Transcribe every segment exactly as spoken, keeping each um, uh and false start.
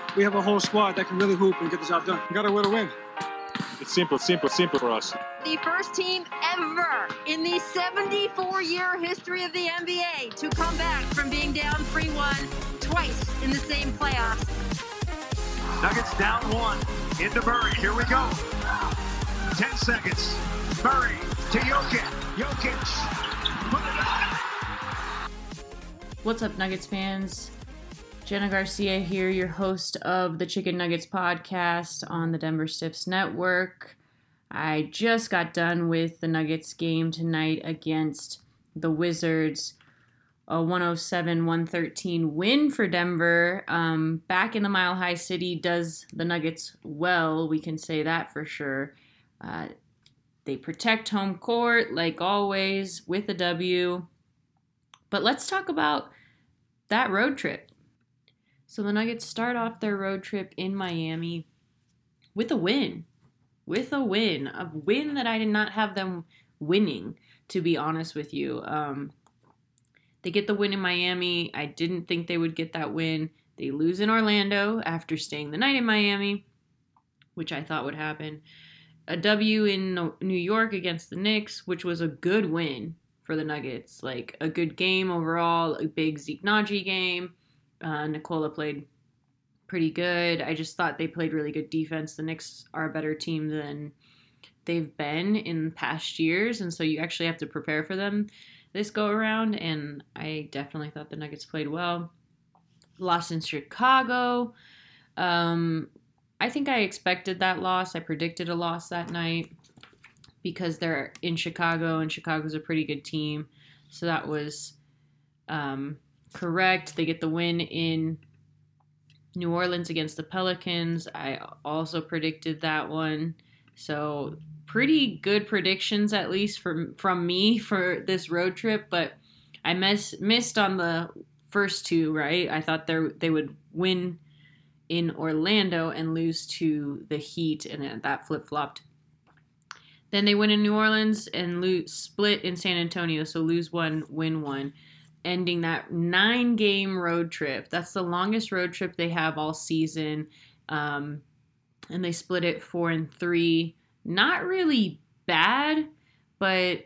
we have a whole squad that can really hoop and get the job done. We got to win a win. It's simple, simple, simple for us. The first team ever in the seventy-four year history of the N B A to come back from being down three one twice in the same playoffs. Nuggets down one into Murray. Here we go. Ten seconds. Murray to Jokic. Jokic. Put it up. What's up, Nuggets fans? Jenna Garcia here, your host of the Chicken Nuggets podcast on the Denver Stiffs Network. I just got done with the Nuggets game tonight against the Wizards. A one oh seven one thirteen win for Denver. Um, back in the Mile High City does the Nuggets well, we can say that for sure. Uh, they protect home court, like always, with a W. But let's talk about that road trip. So the Nuggets start off their road trip in Miami with a win. With a win. A win that I did not have them winning, to be honest with you. Um, they get the win in Miami. I didn't think they would get that win. They lose in Orlando after staying the night in Miami, which I thought would happen. A W in New York against the Knicks, which was a good win for the Nuggets. Like, a good game overall, a big Zeke Naji game. Uh, Nikola played pretty good. I just thought they played really good defense. The Knicks are a better team than they've been in past years, and so you actually have to prepare for them this go around, and I definitely thought the Nuggets played well. Lost in Chicago. Um, I think I expected that loss. I predicted a loss that night because they're in Chicago, and Chicago's a pretty good team, so that was um, correct. They get the win in New Orleans against the Pelicans. I also predicted that one. So pretty good predictions, at least from, from me for this road trip. But I miss, missed on the first two, right? I thought they would win in Orlando and lose to the Heat, and that flip-flopped. Then they win in New Orleans and lose, split in San Antonio. So lose one, win one, ending that nine-game road trip. That's the longest road trip they have all season. Um, and they split it four and three. Not really bad, but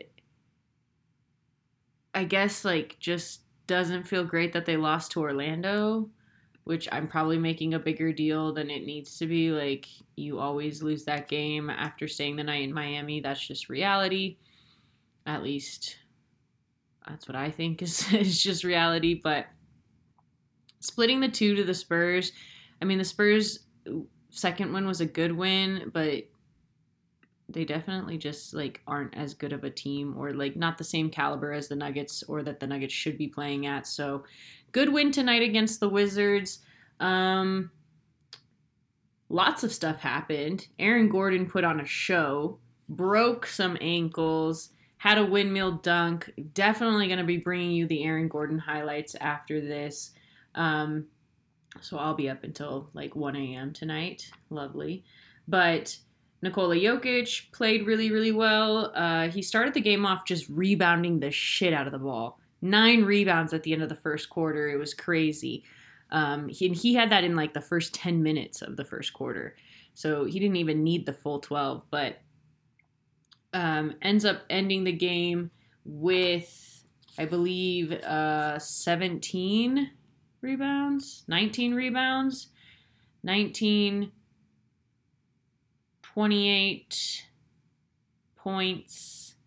I guess, like, just doesn't feel great that they lost to Orlando, which I'm probably making a bigger deal than it needs to be. Like, you always lose that game after staying the night in Miami. That's just reality. At least that's what I think is, is just reality. But splitting the two to the Spurs, I mean, the Spurs' second win was a good win, but they definitely just, like, aren't as good of a team, or, like, not the same caliber as the Nuggets, or that the Nuggets should be playing at. So good win tonight against the Wizards. Um, lots of stuff happened. Aaron Gordon put on a show, broke some ankles, had a windmill dunk. Definitely going to be bringing you the Aaron Gordon highlights after this. Um, so I'll be up until like one a.m. tonight. Lovely. But Nikola Jokic played really, really well. Uh, he started the game off just rebounding the shit out of the ball. Nine rebounds at the end of the first quarter. It was crazy. Um, he, and he had that in like the first ten minutes of the first quarter. So he didn't even need the full twelve, but Um, ends up ending the game with, I believe, uh, seventeen rebounds, nineteen rebounds, nineteen, twenty-eight points,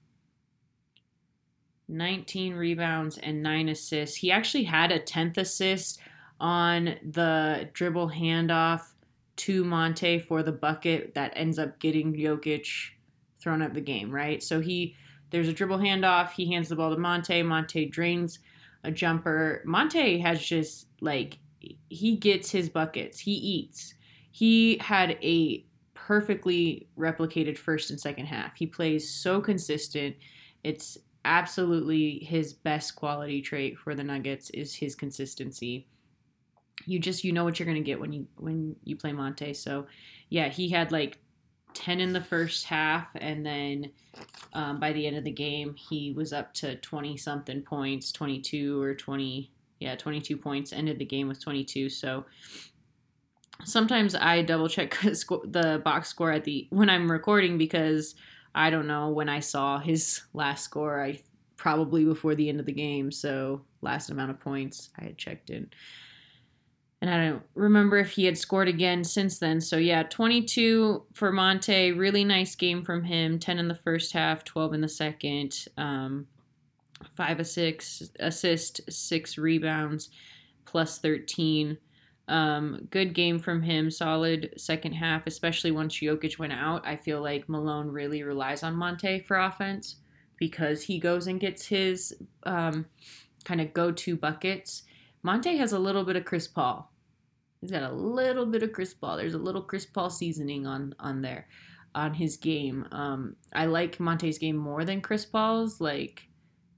nineteen rebounds, and nine assists. He actually had a tenth assist on the dribble handoff to Monte for the bucket that ends up getting Jokic thrown out of the game, right? So he, there's a dribble handoff. He hands the ball to Monte. Monte drains a jumper. Monte has just, like, he gets his buckets. He eats. He had a perfectly replicated first and second half. He plays so consistent. It's absolutely his best quality trait for the Nuggets is his consistency. You just, you know what you're going to get when you, when you play Monte. So yeah, he had like ten in the first half, and then um, by the end of the game, he was up to twenty-something points, twenty-two or twenty, yeah, twenty-two points, ended the game with twenty-two, so sometimes I double check the box score at the when I'm recording because I don't know when I saw his last score. I probably before the end of the game, so last amount of points I had checked in. And I don't remember if he had scored again since then. So yeah, twenty-two for Monte. Really nice game from him. ten in the first half, twelve in the second. Um, five assists, assist, six rebounds, plus thirteen. Um, good game from him. Solid second half, especially once Jokic went out. I feel like Malone really relies on Monte for offense because he goes and gets his um, kind of go-to buckets. Monte has a little bit of Chris Paul. He's got a little bit of Chris Paul. There's a little Chris Paul seasoning on, on there, on his game. Um, I like Monte's game more than Chris Paul's. Like,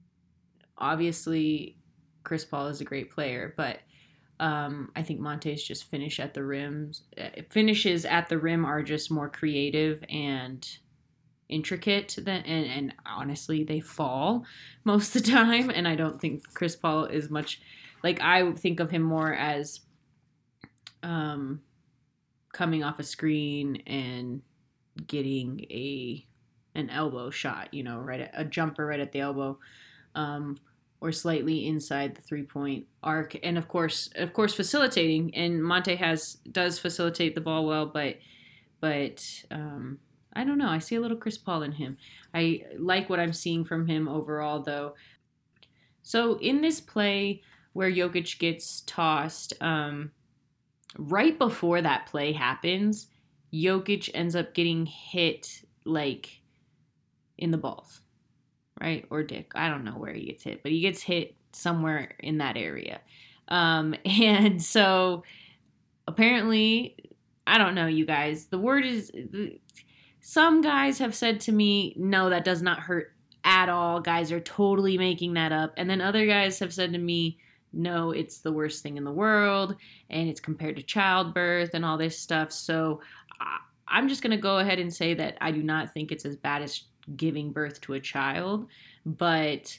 obviously, Chris Paul is a great player, but um, I think Monte's just finish at the rims. Finishes at the rim are just more creative and intricate than, and, and honestly, they fall most of the time. And I don't think Chris Paul is much. Like, I think of him more as um, coming off a screen and getting a an elbow shot, you know, right at, a jumper right at the elbow, um, or slightly inside the three-point arc. And, of course, of course, facilitating. And Monte has does facilitate the ball well, but, but um, I don't know. I see a little Chris Paul in him. I like what I'm seeing from him overall, though. So, in this play where Jokic gets tossed, um, right before that play happens, Jokic ends up getting hit, like, in the balls, right? Or dick. I don't know where he gets hit, but he gets hit somewhere in that area. Um, and so, apparently, I don't know, you guys. The word is, some guys have said to me, no, that does not hurt at all. Guys are totally making that up. And then other guys have said to me, no, it's the worst thing in the world, and it's compared to childbirth and all this stuff. So I'm just going to go ahead and say that I do not think it's as bad as giving birth to a child, but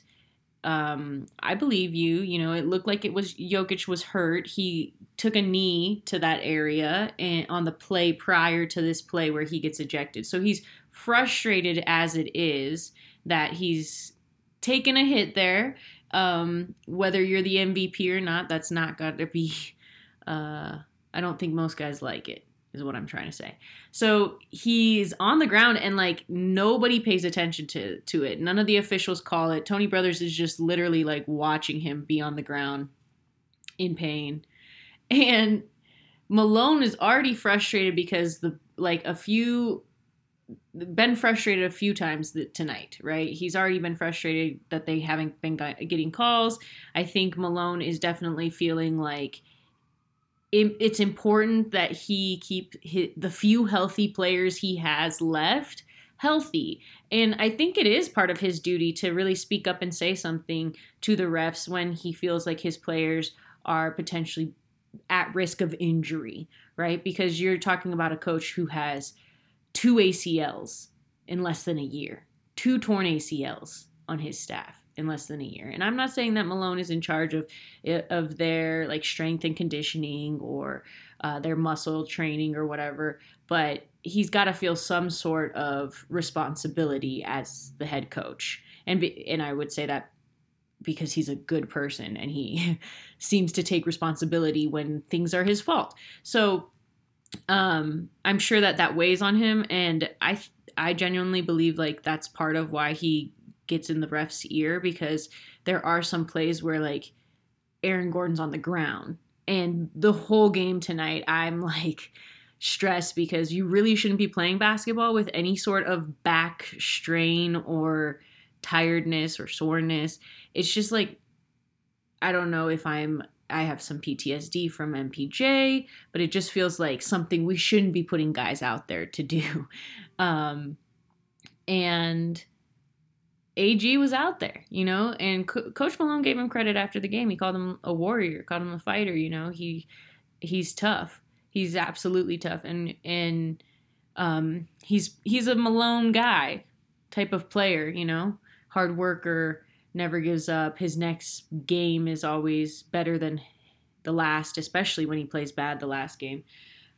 um, I believe you. You know, it looked like it was Jokic was hurt. He took a knee to that area and on the play prior to this play where he gets ejected. So he's frustrated as it is that he's taken a hit there. Um, whether you're the M V P or not, that's not got to be, uh, I don't think most guys like it, is what I'm trying to say. So he's on the ground and like nobody pays attention to, to it. None of the officials call it. Tony Brothers is just literally like watching him be on the ground in pain. And Malone is already frustrated because the, like a few been frustrated a few times tonight, right? He's already been frustrated that they haven't been getting calls. I think Malone is definitely feeling like it's important that he keep the few healthy players he has left healthy. And I think it is part of his duty to really speak up and say something to the refs when he feels like his players are potentially at risk of injury, right? Because you're talking about a coach who has two A C Ls in less than a year, two torn A C Ls on his staff in less than a year. And I'm not saying that Malone is in charge of of their like strength and conditioning or uh, their muscle training or whatever, but he's got to feel some sort of responsibility as the head coach. And be, and I would say that because he's a good person and he seems to take responsibility when things are his fault. So Um, I'm sure that that weighs on him, and I I genuinely believe like that's part of why he gets in the ref's ear, because there are some plays where like Aaron Gordon's on the ground, and the whole game tonight I'm like stressed because you really shouldn't be playing basketball with any sort of back strain or tiredness or soreness. It's just like, I don't know if I'm I have some P T S D from M P J, but it just feels like something we shouldn't be putting guys out there to do. Um, and A G was out there, you know, and Co- Coach Malone gave him credit after the game. He called him a warrior, called him a fighter, you know. He he's tough. He's absolutely tough. And and um, he's he's a Malone guy type of player, you know, hard worker, never gives up. His next game is always better than the last, especially when he plays bad the last game.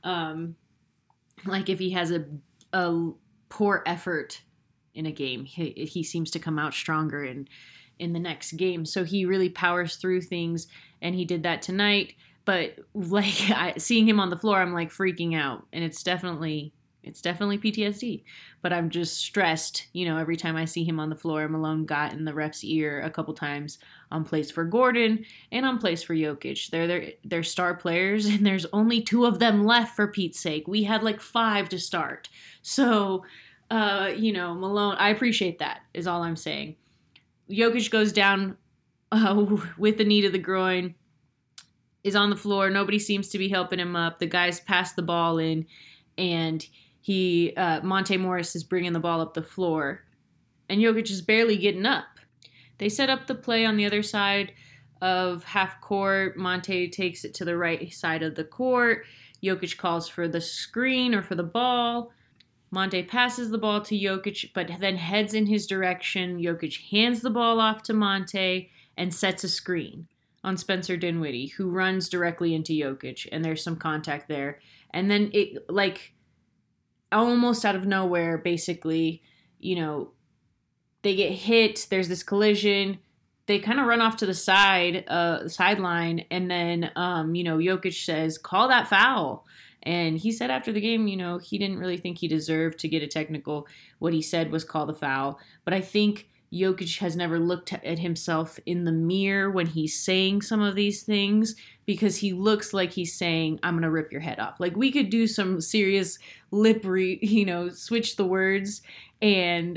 Um, like if he has a, a poor effort in a game, he, he seems to come out stronger in, in the next game. So he really powers through things, and he did that tonight. But like I, seeing him on the floor, I'm like freaking out, and it's definitely it's definitely P T S D. But I'm just stressed, you know, every time I see him on the floor. Malone got in the ref's ear a couple times on plays for Gordon and on plays for Jokic. They're they're they're star players, and there's only two of them left, for Pete's sake. We had like five to start, so. Uh, you know, Malone, I appreciate that, is all I'm saying. Jokic goes down uh, with the knee to the groin, is on the floor. Nobody seems to be helping him up. The guys pass the ball in, and he, uh, Monte Morris is bringing the ball up the floor, and Jokic is barely getting up. They set up the play on the other side of half court. Monte takes it to the right side of the court. Jokic calls for the screen or for the ball. Monte passes the ball to Jokic, but then heads in his direction. Jokic hands the ball off to Monte and sets a screen on Spencer Dinwiddie, who runs directly into Jokic, and there's some contact there. And then it, like, almost out of nowhere, basically, you know, they get hit, there's this collision, they kind of run off to the side, uh, sideline, and then, um, you know, Jokic says, call that foul. And he said after the game, you know, he didn't really think he deserved to get a technical. What he said was call the foul. But I think Jokic has never looked at himself in the mirror when he's saying some of these things, because he looks like he's saying, I'm going to rip your head off. Like, we could do some serious lip, re- you know, switch the words. And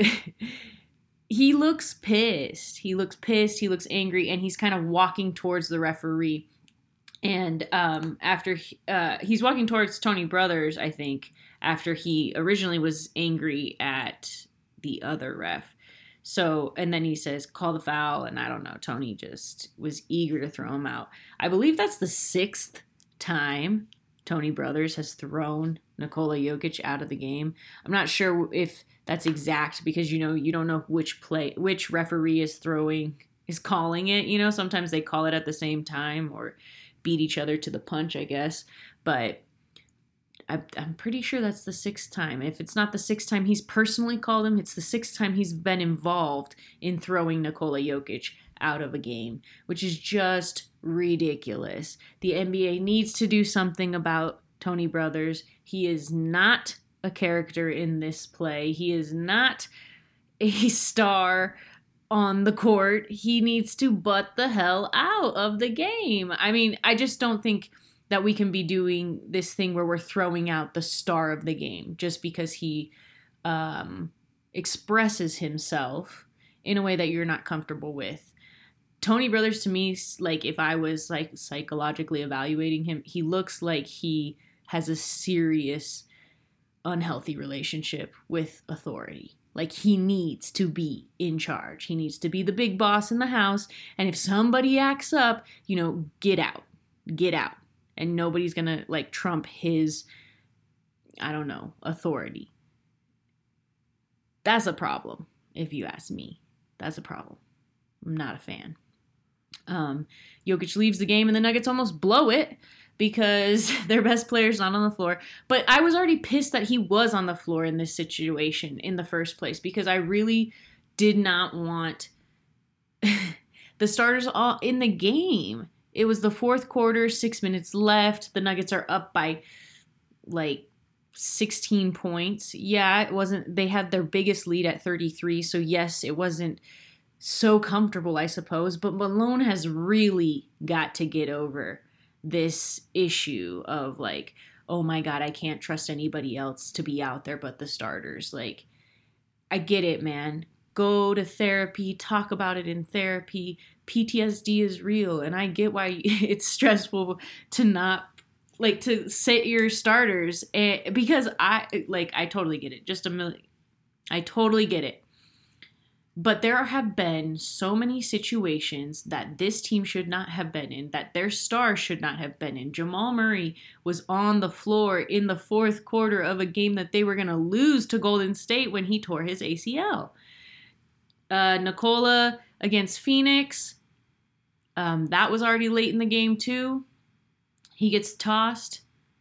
he looks pissed. He looks pissed. He looks angry. And he's kind of walking towards the referee. And um, after uh, he's walking towards Tony Brothers, I think, after he originally was angry at the other ref. So, and then he says, call the foul. And I don't know, Tony just was eager to throw him out. I believe that's the sixth time Tony Brothers has thrown Nikola Jokic out of the game. I'm not sure if that's exact, because, you know, you don't know which play, which referee is throwing, is calling it. You know, sometimes they call it at the same time or beat each other to the punch, I guess. But I, I'm pretty sure that's the sixth time. If it's not the sixth time he's personally called him, it's the sixth time he's been involved in throwing Nikola Jokic out of a game, which is just ridiculous. The N B A needs to do something about Tony Brothers. He is not a character in this play. He is not a star on the court. He needs to butt the hell out of the game. I mean, I just don't think that we can be doing this thing where we're throwing out the star of the game just because he um, expresses himself in a way that you're not comfortable with. Tony Brothers, to me, like, if I was like psychologically evaluating him, he looks like he has a serious unhealthy relationship with authority. Like, he needs to be in charge. He needs to be the big boss in the house. And if somebody acts up, you know, get out. Get out. And nobody's going to, like, trump his, I don't know, authority. That's a problem, if you ask me. That's a problem. I'm not a fan. Um, Jokic leaves the game, and the Nuggets almost blow it because their best player's not on the floor. But I was already pissed that he was on the floor in this situation in the first place, because I really did not want the starters all in the game. It was the fourth quarter, six minutes left. The Nuggets are up by like sixteen points. Yeah, it wasn't, they had their biggest lead at thirty-three. So yes, it wasn't so comfortable, I suppose. But Malone has really got to get over this issue of like, oh my God, I can't trust anybody else to be out there but the starters. Like, I get it, man. Go to therapy, talk about it in therapy. P T S D is real, and I get why it's stressful to not, like, to sit your starters, and, because I, like, I totally get it. Just a million. I totally get it. But there have been so many situations that this team should not have been in, that their star should not have been in. Jamal Murray was on the floor in the fourth quarter of a game that they were going to lose to Golden State when he tore his A C L. Uh, Nikola against Phoenix, um, that was already late in the game too. He gets tossed.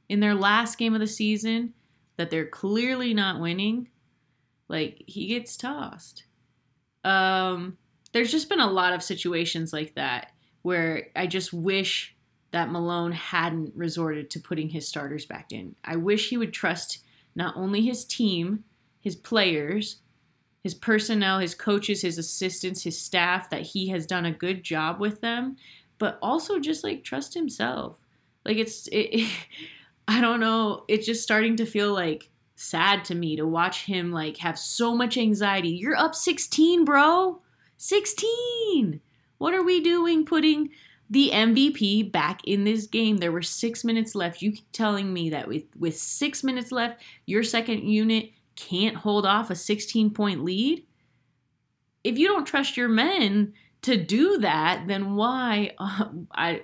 in their last game of the season that they're clearly not winning, like, he gets tossed. Um, there's just been a lot of situations like that where I just wish that Malone hadn't resorted to putting his starters back in. I wish he would trust not only his team, his players, his personnel, his coaches, his assistants, his staff, that he has done a good job with them, but also just like trust himself. Like it's, it, it, I don't know, it's just starting to feel like sad to me to watch him like have so much anxiety. You're up sixteen, bro. sixteen. What are we doing putting the M V P back in this game? There were six minutes left. You keep telling me that with, with six minutes left, your second unit can't hold off a sixteen-point lead? If you don't trust your men to do that, then why? Uh, I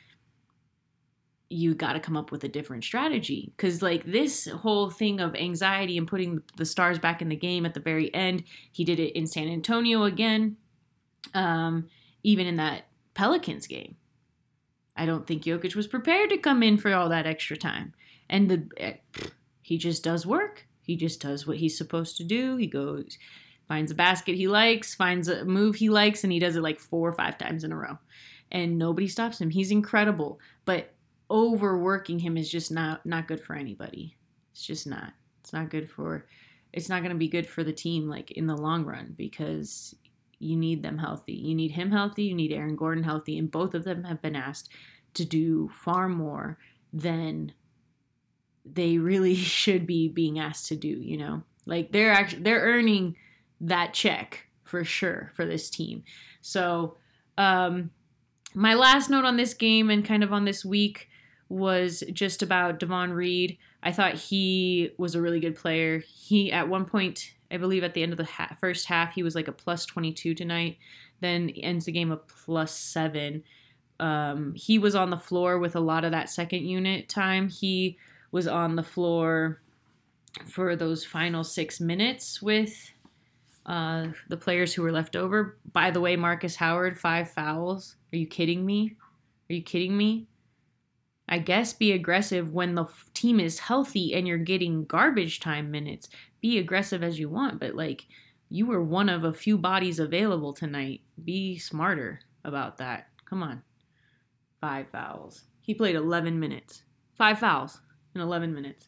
you got to come up with a different strategy. Because, like, this whole thing of anxiety and putting the stars back in the game at the very end, he did it in San Antonio again, um, even in that Pelicans game. I don't think Jokic was prepared to come in for all that extra time. And the he just does work. He just does what he's supposed to do. He goes, finds a basket he likes, finds a move he likes, and he does it like four or five times in a row. And nobody stops him. He's incredible. But overworking him is just not, not good for anybody. It's just not. It's not good for, it's not going to be good for the team like in the long run, because you need them healthy. You need him healthy. You need Aaron Gordon healthy. And both of them have been asked to do far more than they really should be being asked to do, you know? Like they're actually, they're earning that check for sure for this team. So, um, my last note on this game and kind of on this week was just about Davon Reed. I thought he was a really good player. He, at one point, I believe at the end of the ha- first half, he was like a plus twenty-two tonight. Then ends the game a plus seven. Um, he was on the floor with a lot of that second unit time. He was on the floor for those final six minutes with uh, the players who were left over. By the way, Marcus Howard, five fouls. Are you kidding me? Are you kidding me? I guess be aggressive when the f- team is healthy and you're getting garbage time minutes. Be aggressive as you want, but like you were one of a few bodies available tonight. Be smarter about that. Come on. Five fouls. He played eleven minutes. Five fouls in eleven minutes.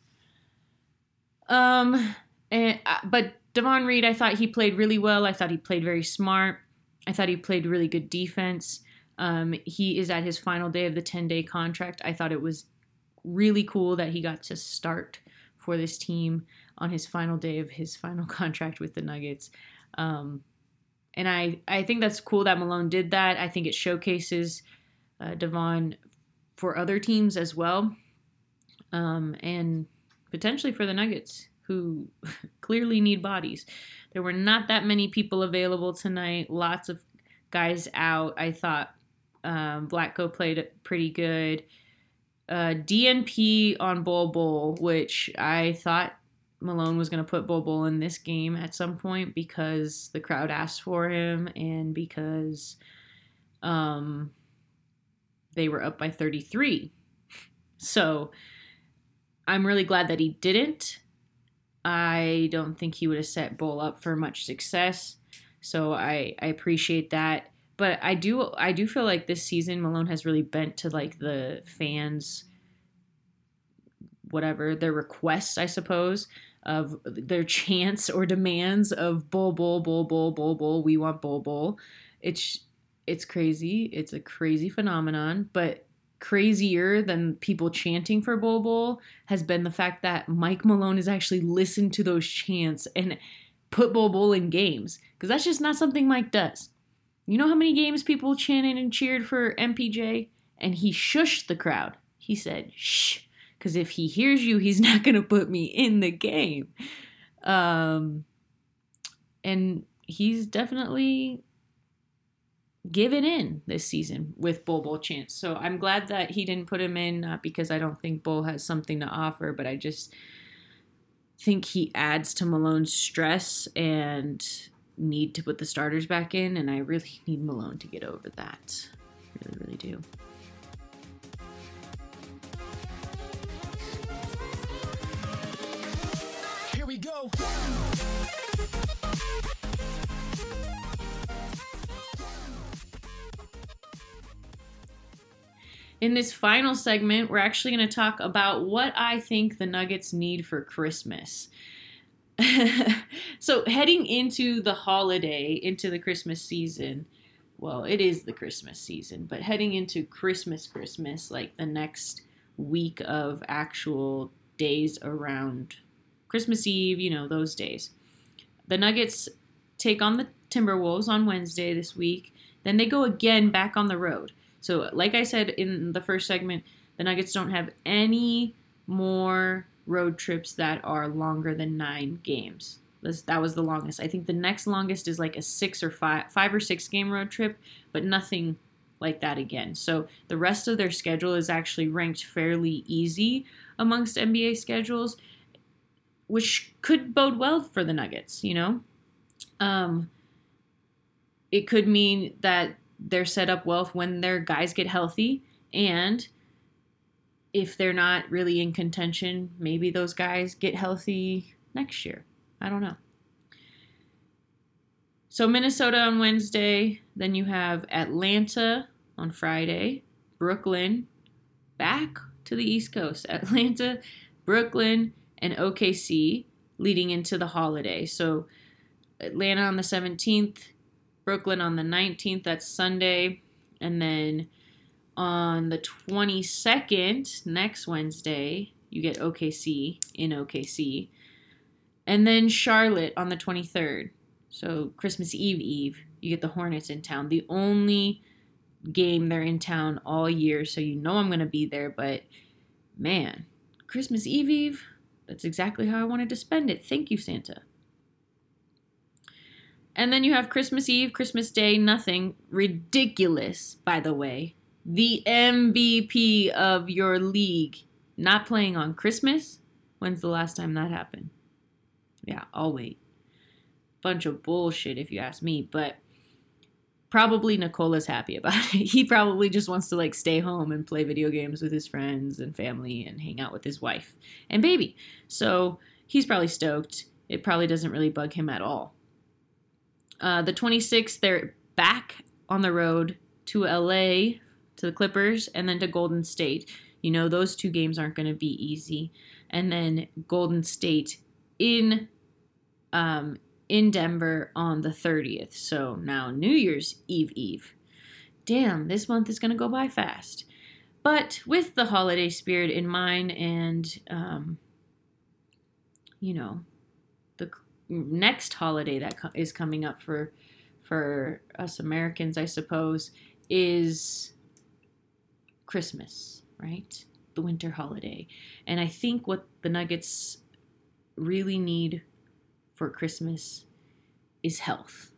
Um, and uh, but Davon Reed, I thought he played really well. I thought he played very smart. I thought he played really good defense. Um, he is at his final day of the ten-day contract. I thought it was really cool that he got to start for this team on his final day of his final contract with the Nuggets. Um, and I, I think that's cool that Malone did that. I think it showcases uh, Davon for other teams as well, um, and potentially for the Nuggets, who clearly need bodies. There were not that many people available tonight. Lots of guys out. I thought um, Vlatko played pretty good. Uh, D N P on Bol Bol, which I thought Malone was going to put Bol Bol in this game at some point because the crowd asked for him and because um, they were up by thirty-three. So I'm really glad that he didn't. I don't think he would have set Bol up for much success. So I, I appreciate that. But I do I do feel like this season Malone has really bent to like the fans, whatever, their requests, I suppose, of their chants or demands of Bol Bol, Bol Bol, Bol Bol, we want Bol Bol. It's it's crazy. It's a crazy phenomenon. But crazier than people chanting for Bol Bol has been the fact that Mike Malone has actually listened to those chants and put Bol Bol in games, because that's just not something Mike does. You know how many games people chanted and cheered for M P J? And he shushed the crowd. He said, shh, because if he hears you, he's not going to put me in the game. Um, and he's definitely given in this season with Bol Bol chants. So I'm glad that he didn't put him in, not because I don't think Bol has something to offer, but I just think he adds to Malone's stress and need to put the starters back in, and I really need Malone to get over that. I really, really do. go. In this final segment, we're actually going to talk about what I think the Nuggets need for Christmas. So heading into the holiday, into the Christmas season, well, it is the Christmas season, but heading into Christmas, Christmas, like the next week of actual days around Christmas Eve, you know, those days. The Nuggets take on the Timberwolves on Wednesday this week. Then they go again back on the road. So like I said in the first segment, the Nuggets don't have any more road trips that are longer than nine games. This, that was the longest. I think the next longest is like a six or five, five or six game road trip, but nothing like that again. So the rest of their schedule is actually ranked fairly easy amongst N B A schedules, which could bode well for the Nuggets, you know? Um, it could mean that they're set up well when their guys get healthy, and if they're not really in contention, maybe those guys get healthy next year. I don't know. So Minnesota on Wednesday, then you have Atlanta on Friday, Brooklyn, back to the East Coast, Atlanta, Brooklyn, and O K C leading into the holiday. So Atlanta on the seventeenth, Brooklyn on the nineteenth, that's Sunday, and then on the twenty-second, next Wednesday, you get O K C in O K C, and then Charlotte on the twenty-third, so Christmas Eve Eve, you get the Hornets in town, the only game they're in town all year, so you know I'm going to be there, but man, Christmas Eve Eve, that's exactly how I wanted to spend it. Thank you, Santa. And then you have Christmas Eve, Christmas Day, nothing. Ridiculous, by the way. The M V P of your league not playing on Christmas? When's the last time that happened? Yeah, I'll wait. Bunch of bullshit if you ask me, but probably Nikola's happy about it. He probably just wants to like stay home and play video games with his friends and family and hang out with his wife and baby. So he's probably stoked. It probably doesn't really bug him at all. Uh, the twenty-sixth, they're back on the road to L A, to the Clippers, and then to Golden State. You know, those two games aren't going to be easy. And then Golden State in um, in Denver on the thirtieth. So now New Year's Eve Eve. Damn, this month is going to go by fast. But with the holiday spirit in mind and, um, you know, the next holiday that co- is coming up for for us Americans, I suppose, is Christmas, right? The winter holiday. And I think what the Nuggets really need for Christmas is health.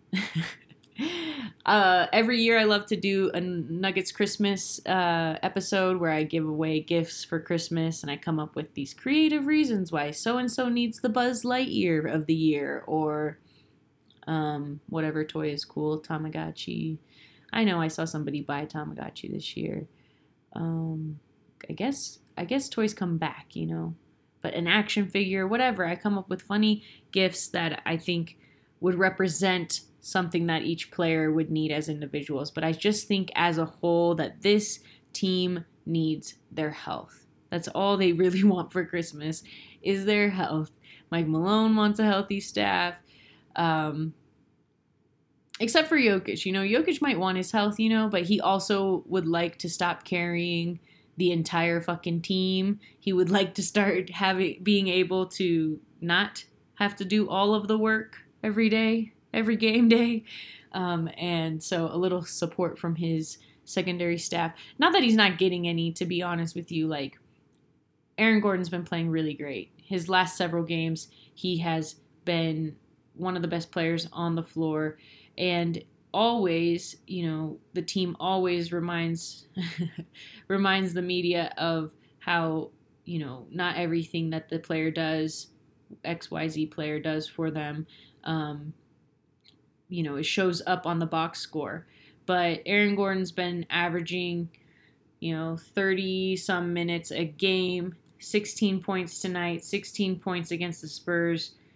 uh, every year I love to do a Nuggets Christmas uh, episode where I give away gifts for Christmas and I come up with these creative reasons why so-and-so needs the Buzz Lightyear of the year, or um, whatever toy is cool, Tamagotchi. I know I saw somebody buy a Tamagotchi this year. Um, I guess I guess toys come back, you know, but an action figure, whatever. I come up with funny gifts that I think would represent something that each player would need as individuals. But I just think as a whole that this team needs their health. That's all they really want for Christmas is their health. Mike Malone wants a healthy staff. Um, except for Jokic. You know, Jokic might want his health, you know, but he also would like to stop carrying the entire fucking team. He would like to start having being able to not have to do all of the work every day, every game day. Um, and so a little support from his secondary staff. Not that he's not getting any, to be honest with you. Like, Aaron Gordon's been playing really great. His last several games, he has been one of the best players on the floor. And always, you know, the team always reminds reminds the media of how, you know, not everything that the player does, X Y Z player does for them, um, you know, it shows up on the box score. But Aaron Gordon's been averaging, you know, thirty-some minutes a game, sixteen points tonight, sixteen points against the Spurs.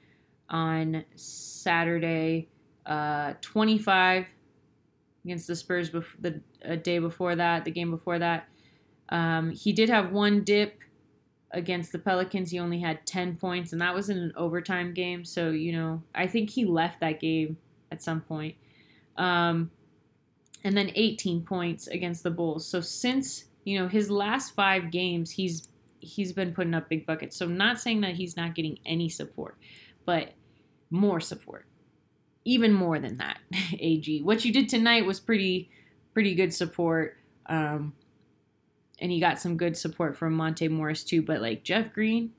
on Saturday, uh, twenty-five against the Spurs bef- the a day before that, the game before that. Um, he did have one dip against the Pelicans. He only had ten points, and that was in an overtime game. So, you know, I think he left that game at some point. Um, and then eighteen points against the Bulls. So since, you know, his last five games, he's he's been putting up big buckets. So I'm not saying that he's not getting any support, but more support. Even more than that, A G. What you did tonight was pretty pretty good support. Um, and he got some good support from Monte Morris too. But like Jeff Green,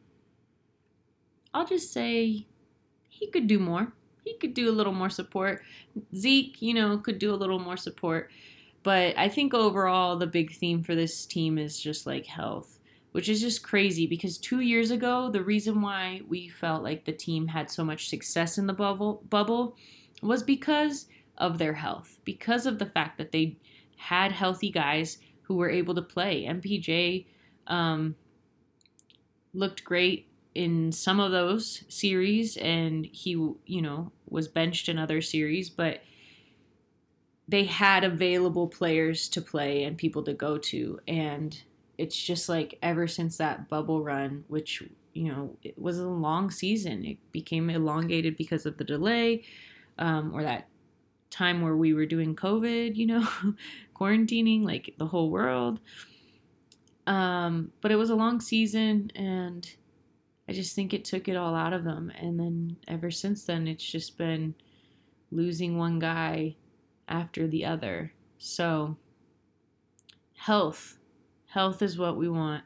I'll just say he could do more. He could do a little more support. Zeke, you know, could do a little more support. But I think overall the big theme for this team is just like health, which is just crazy because two years ago, the reason why we felt like the team had so much success in the bubble bubble was because of their health, because of the fact that they had healthy guys who were able to play. M P J um, looked great in some of those series, and he, you know, was benched in other series, but they had available players to play and people to go to. And it's just like ever since that bubble run, which, you know, it was a long season, it became elongated because of the delay, um, or that time where we were doing COVID, you know, quarantining like the whole world. Um, but it was a long season, and I just think it took it all out of them. And then ever since then, it's just been losing one guy after the other. So health, health is what we want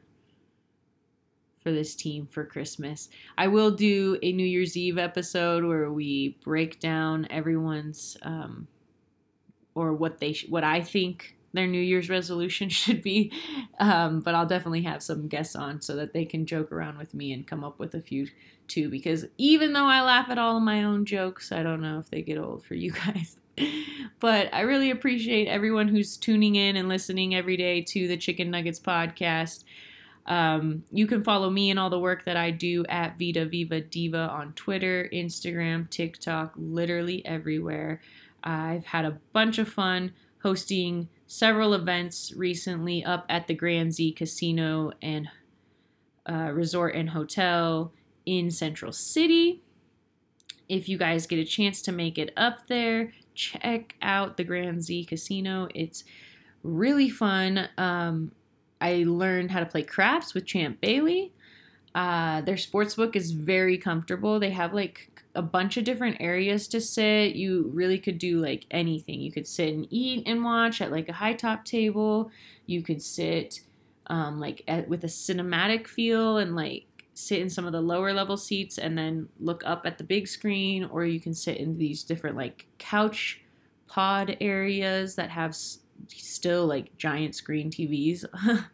for this team for Christmas. I will do a New Year's Eve episode where we break down everyone's, um, or what they, sh- what I think their New Year's resolution should be. Um, but I'll definitely have some guests on so that they can joke around with me and come up with a few too, because even though I laugh at all of my own jokes, I don't know if they get old for you guys. But I really appreciate everyone who's tuning in and listening every day to the Chicken Nuggets podcast. Um, you can follow me and all the work that I do at Vita Viva Diva on Twitter, Instagram, TikTok, literally everywhere. I've had a bunch of fun hosting several events recently up at the Grand Z Casino and uh, Resort and Hotel in Central City. If you guys get a chance to make it up there, check out the Grand Z Casino. It's really fun. Um, I learned how to play craps with Champ Bailey. Uh, their sportsbook is very comfortable. They have like a bunch of different areas to sit. You really could do like anything. You could sit and eat and watch at like a high top table. You could sit um, like at, with a cinematic feel and like sit in some of the lower level seats and then look up at the big screen, or you can sit in these different like couch pod areas that have s- still like giant screen T Vs.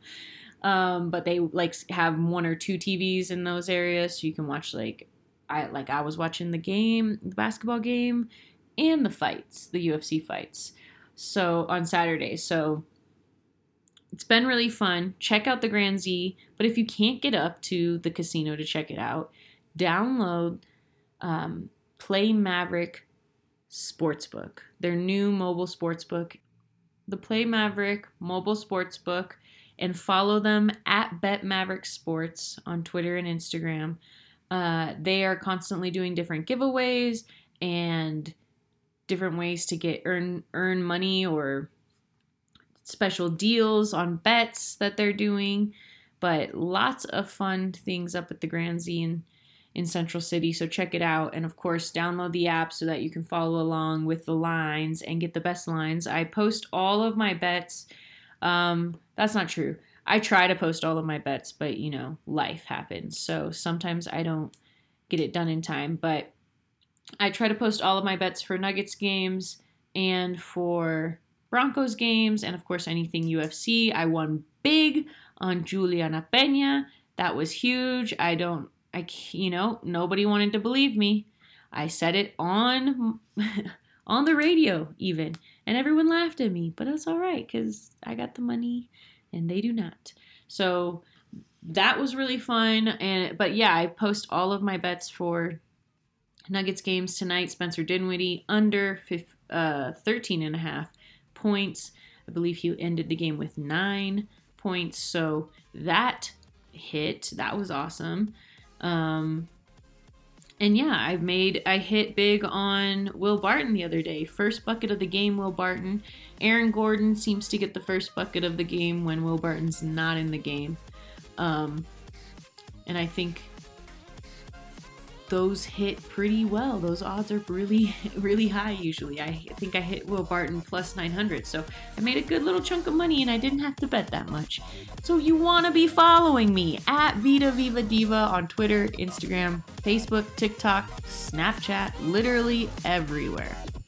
um, but they like have one or two T Vs in those areas, so you can watch like I like I was watching the game, the basketball game, and the fights, the U F C fights. So on Saturday, so it's been really fun. Check out the Grand Z. But if you can't get up to the casino to check it out, download um, Play Maverick Sportsbook, their new mobile sportsbook. The Play Maverick mobile sportsbook, and follow them at Bet Maverick Sports on Twitter and Instagram. Uh, they are constantly doing different giveaways and different ways to get earn earn money or special deals on bets that they're doing, but lots of fun things up at the Grand Z in, in Central City. So check it out. And of course, download the app so that you can follow along with the lines and get the best lines. I post all of my bets. Um, that's not true. I try to post all of my bets, but you know, life happens. So sometimes I don't get it done in time, but I try to post all of my bets for Nuggets games and for Broncos games, and of course anything U F C. I won big on Juliana Pena. That was huge. I don't, I, you know, nobody wanted to believe me. I said it on, on the radio even, and everyone laughed at me, but that's all right because I got the money and they do not. So that was really fun. And, but yeah, I post all of my bets for Nuggets games tonight, Spencer Dinwiddie under uh, thirteen and a half points. I believe he ended the game with nine points, so that hit. That was awesome. Um, and yeah, I made, I hit big on Will Barton the other day. First bucket of the game, Will Barton. Aaron Gordon seems to get the first bucket of the game when Will Barton's not in the game. Um, and I think those hit pretty well. Those odds are really, really high usually. I think I hit Will Barton plus nine hundred. So I made a good little chunk of money and I didn't have to bet that much. So you want to be following me at Vita Viva Diva on Twitter, Instagram, Facebook, TikTok, Snapchat, literally everywhere.